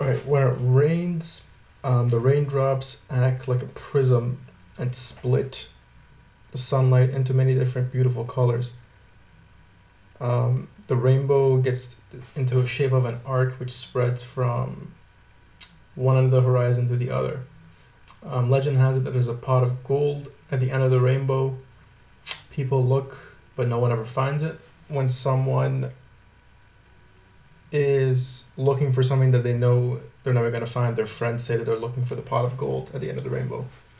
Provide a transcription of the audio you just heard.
Right, when it rains, the raindrops act like a prism and split the sunlight into many different beautiful colors. The rainbow gets into a shape of an arc which spreads from one end of the horizon to the other. Legend has it that there's a pot of gold at the end of the rainbow. People look, but no one ever finds it. When someone is looking for something that they know they're never going to find, their friends say that they're looking for the pot of gold at the end of the rainbow.